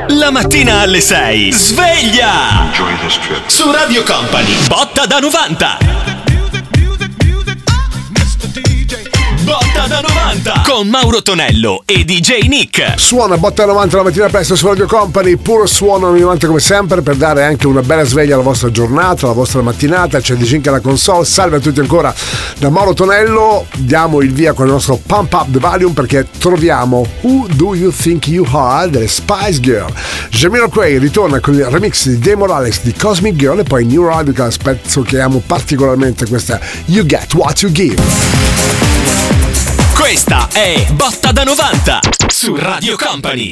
La mattina alle 6. Sveglia! Su Radio Company. Botta da 90. Botta da 90 con Mauro Tonello e DJ Nick. Suona Botta da 90 la mattina presto su Radio Company. Puro suono anni 90 come sempre, per dare anche una bella sveglia alla vostra giornata, alla vostra mattinata. C'è DJ Nick alla console. Salve a tutti ancora da Mauro Tonello. Diamo il via con il nostro Pump Up the Volume, perché troviamo Who Do You Think You Are delle Spice Girl. Jamiroquai ritorna con il remix di Dave Morales di Cosmic Girl, e poi New Radical, pezzo che amo particolarmente, questa You Get What You Give. Questa è Botta da 90 su Radio Company.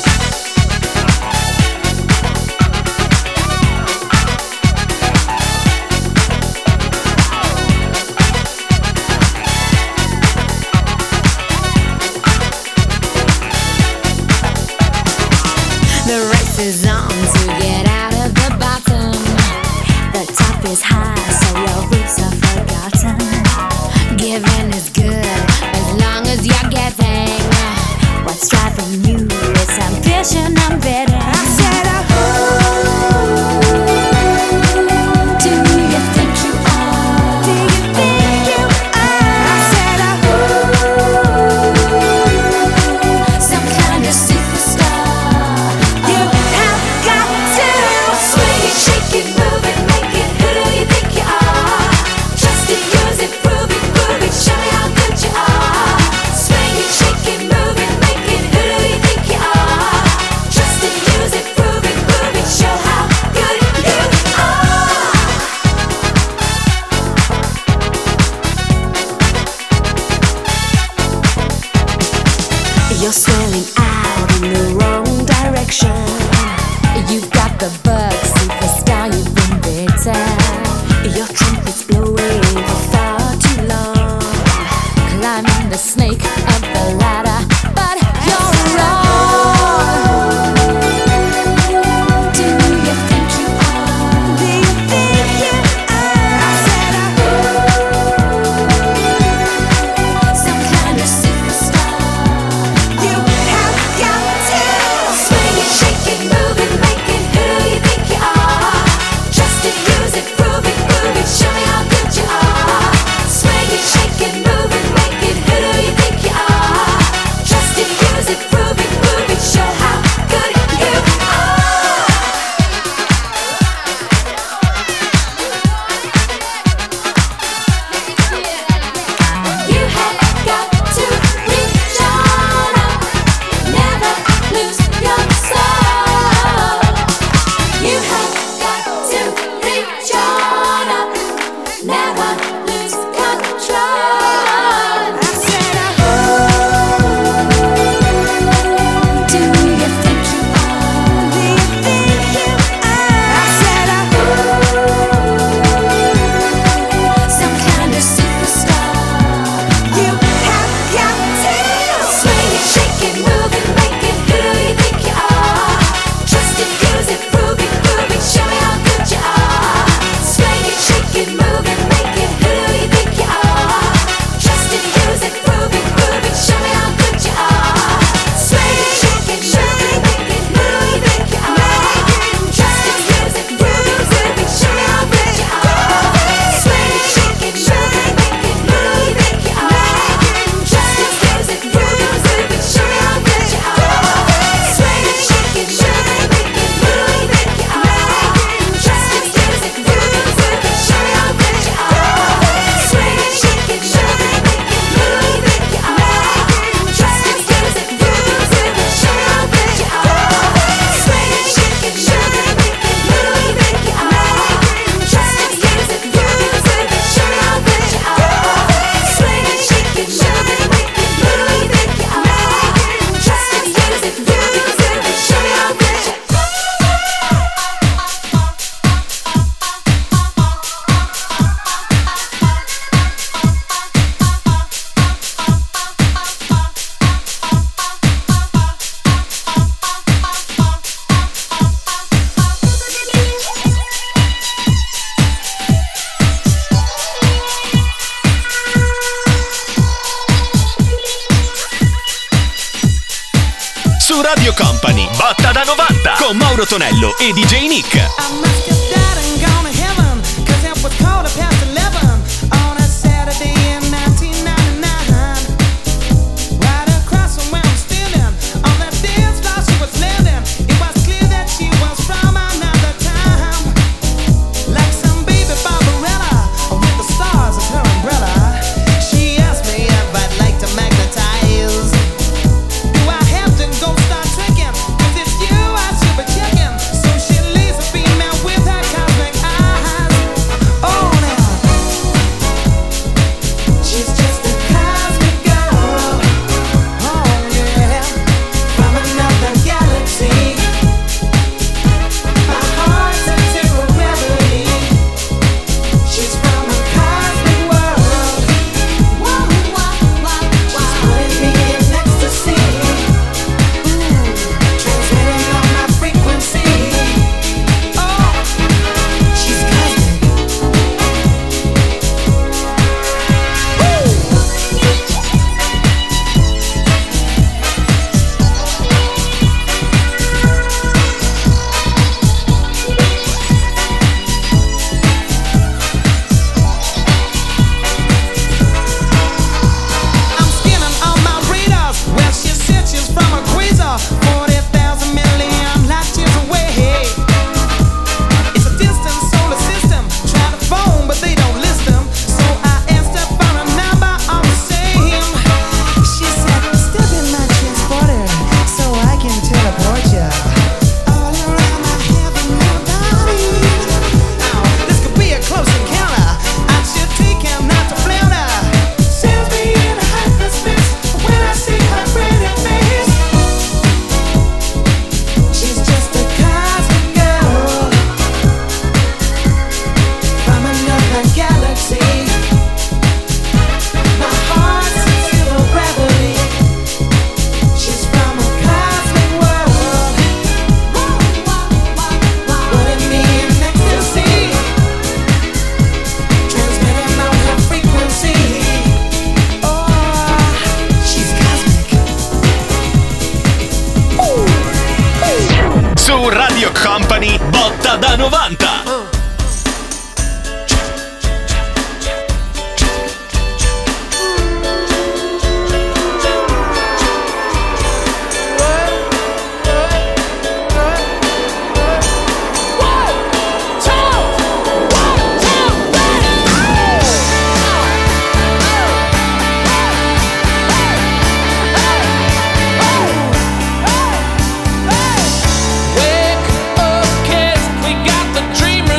The race is on to get out of the bottom. The top is high, so your roots are forgotten. Giving is good as long as you're getting. What's driving you is ambition and bitter. I said, do you think you are? Do you think you are? I said, some kind of superstar. You have got to swing it, shake it, move it, make it. Who do you think you are? Just to use it, prove it, show me how good you are. Swing it, shake it, move it, make it. Who do you think you are? Just to use Company, Botta da 90, con Mauro Tonello e DJ Nick. I must have died and gone to heaven, 'cause it was quarter past 11 on a Saturday in 1999. Right across from where I'm standing, on that dance floor she was landing. It was clear that she was from another time, like some baby Barbarella with the stars as her umbrella. She asked me if I'd like to magnetize. Do I have to go start tricking? 'Cause it's you I should be checking. So she leaves a female with her cosmic eyes. Oh, now she's just a cosmic girl. Oh, yeah, from another galaxy. My heart's a zero gravity. She's from a cosmic world. Whoa, she's putting me in ecstasy. Transmitting on my frequency. Oh, she's cosmic. I'm scanning all my radars. Well, she said she's from a quasar, 40,000 million light years away. It's a distant solar system. Try to phone, but they don't list them. So I asked her for a number all the same. She said, step in my transporter so I can teleport ya all around my heavenly body. Now, this could be a close encounter. I should take him not to flounder. Sends me in a hyperspace when I see her pretty face. She's just a cosmic girl from another galaxy. My heart's in zero gravity. She's from a cosmic world. Putting me in ecstasy. Transmitting on her frequency. Oh, she's cosmic. Su Radio Company, Botta da 90. Wake up, kids, we got the dream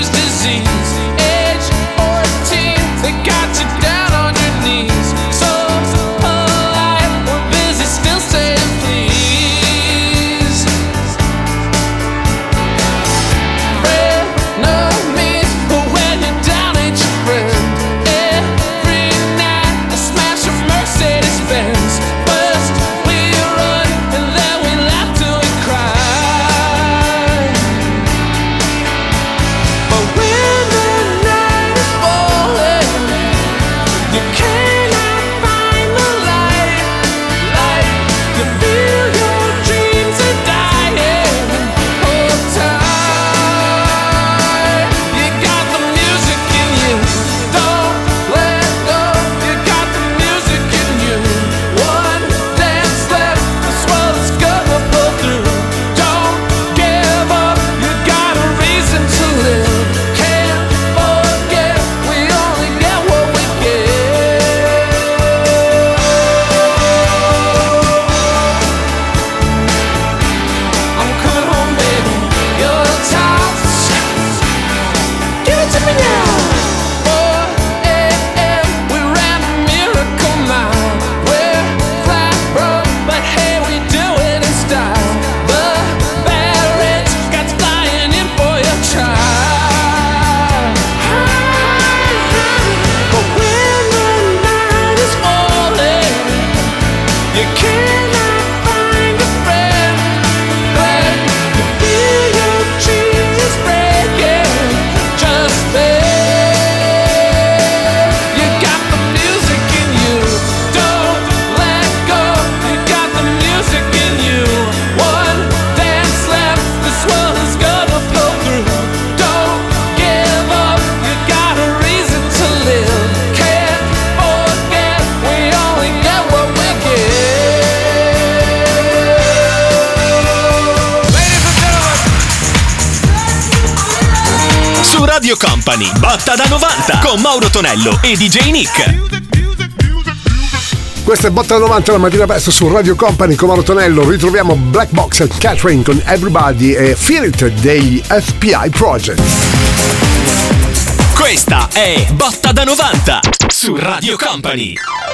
Radio Company, botta da 90 con Mauro Tonello e DJ Nick. Questa è Botta da 90 la mattina presto su Radio Company con Mauro Tonello. Ritroviamo Black Box and Catherine con Everybody e Feel It degli FPI Project. Questa è Botta da 90 su Radio Company.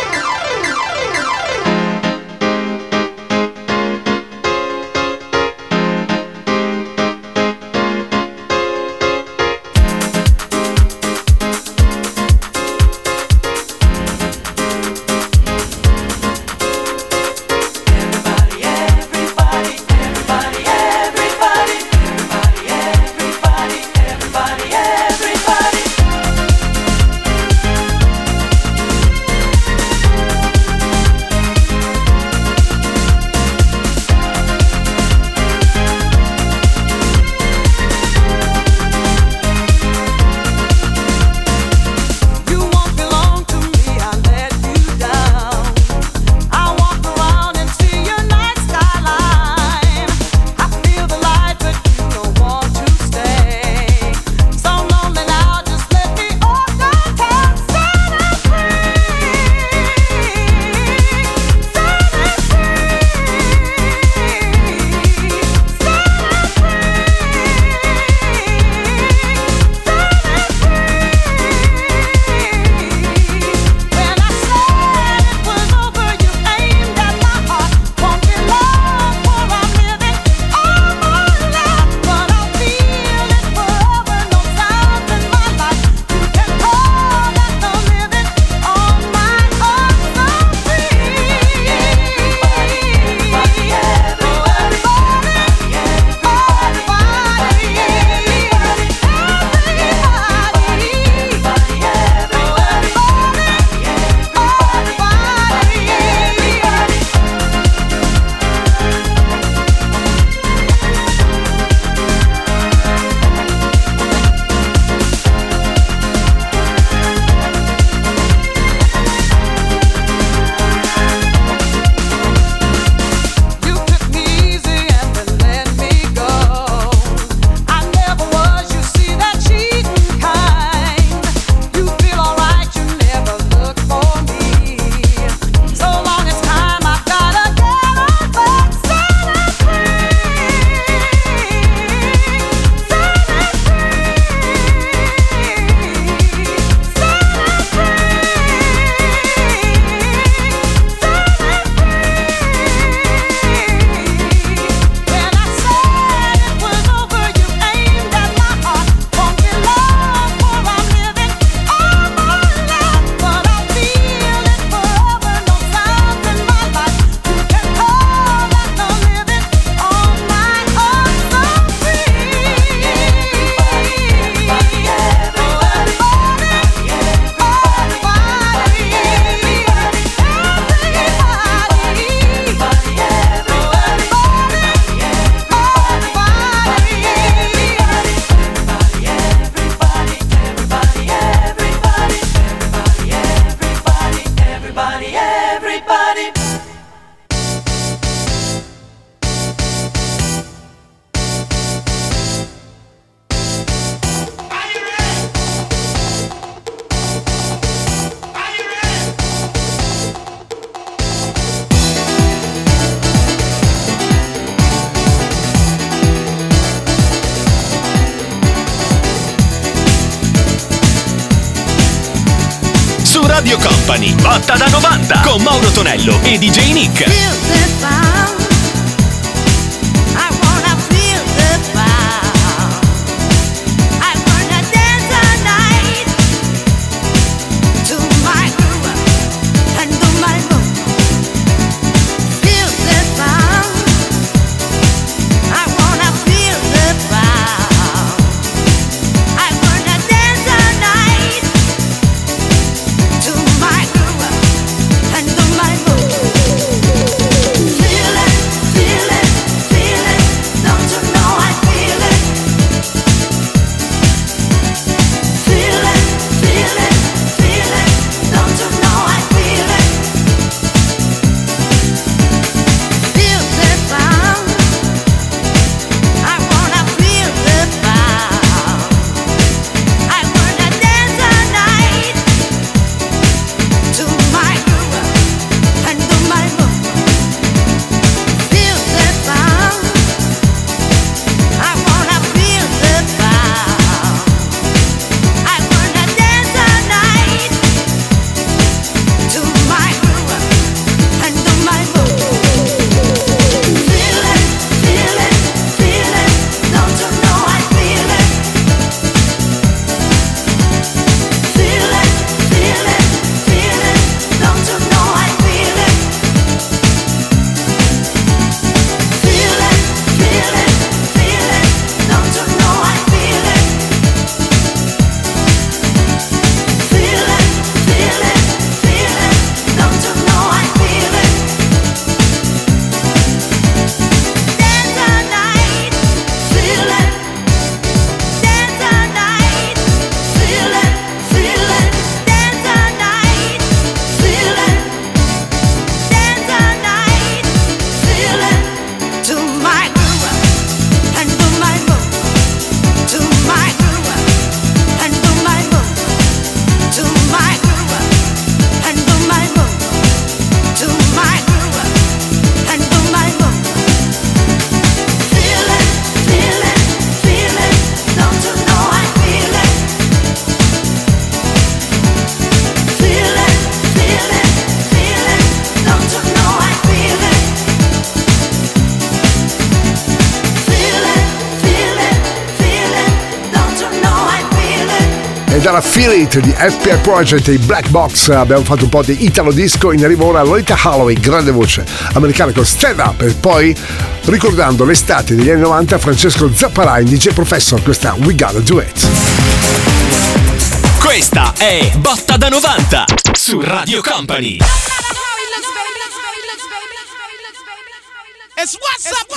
Radio Company, botta da 90 con Mauro Tonello e DJ Nick. Feel it. dalla Feel It di FPI Project e i Black Box. Abbiamo fatto un po' di Italo Disco. In arrivo ora Lolita Holloway, grande voce americana con Stand Up. E poi, ricordando l'estate degli anni 90, Francesco Zapparai in DJ Professor, questa We Gotta Do It. Questa è Botta da 90 su Radio Company. It's what's up,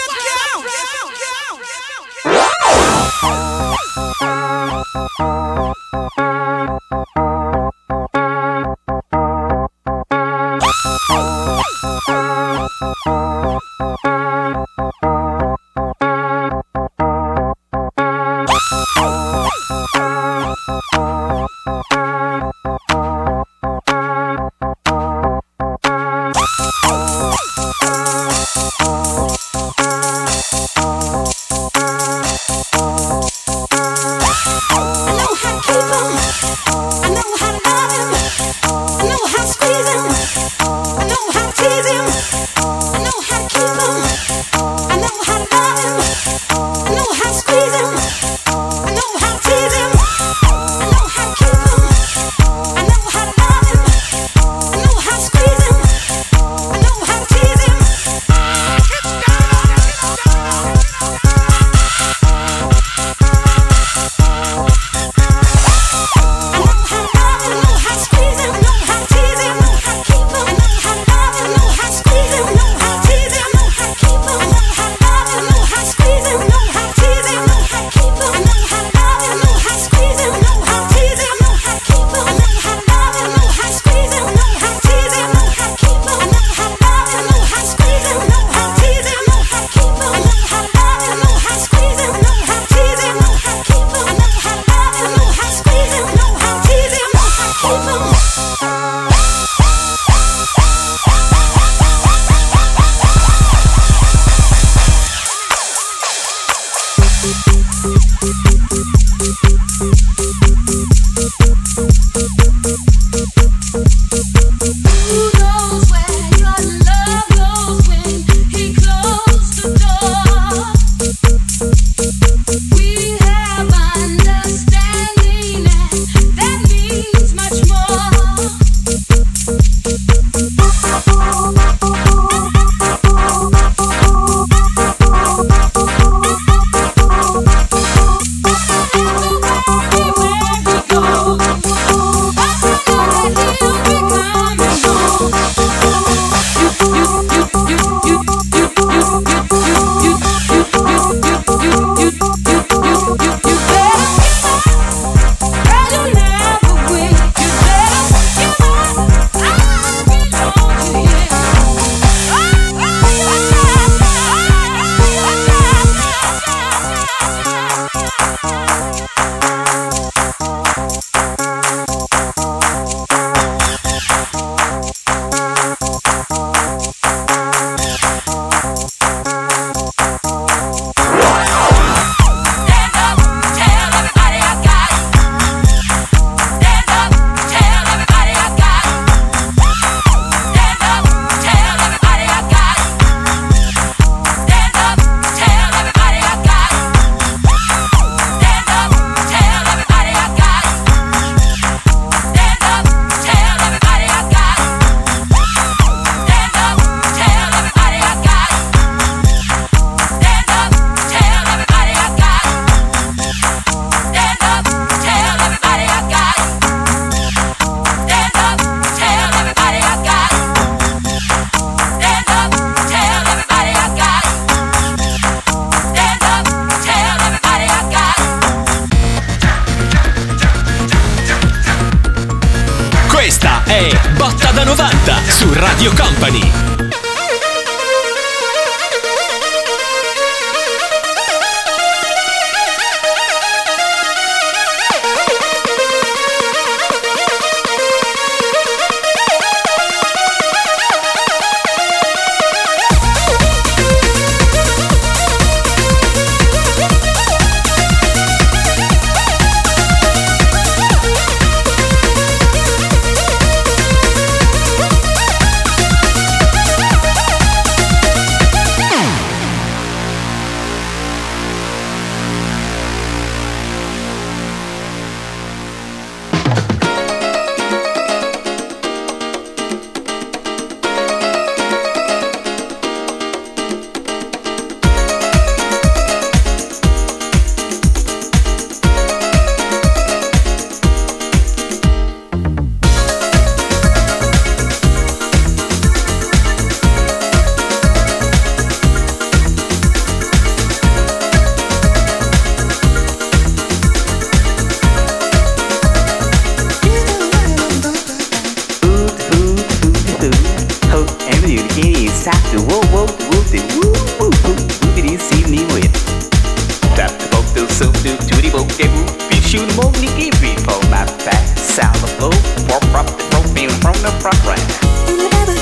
Botta da 90 su Radio Company. the whoopie shoot em on the give for my back. Salad low, pork up the propane from the front right.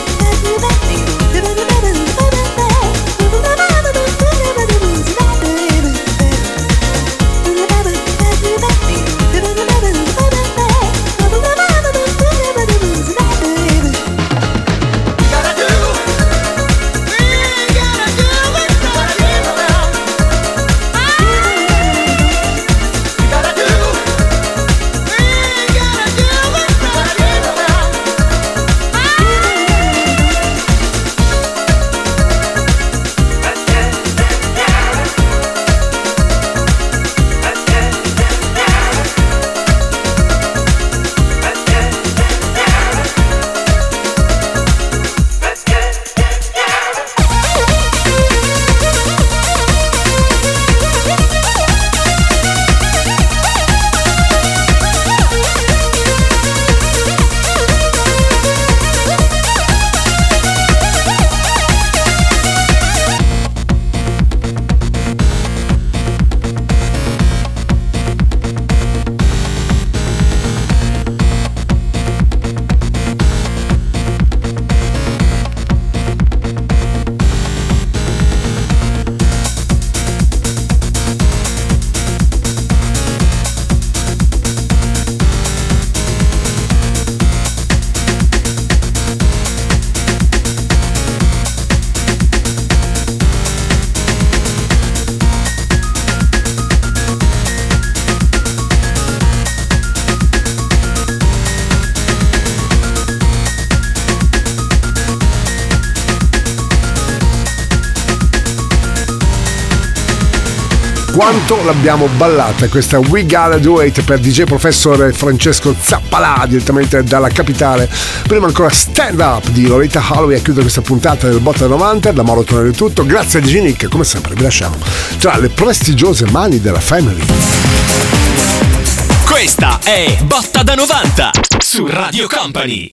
Quanto l'abbiamo ballata questa We Gotta Do It per DJ Professor Francesco Zappalà direttamente dalla capitale. Prima ancora Stand Up di Lolita Holloway a chiudere questa puntata del Botta 90. Da Mauro Tonello è tutto, grazie a DJ Nick, come sempre vi lasciamo tra le prestigiose mani della Family. Questa è Botta da 90 su Radio Company.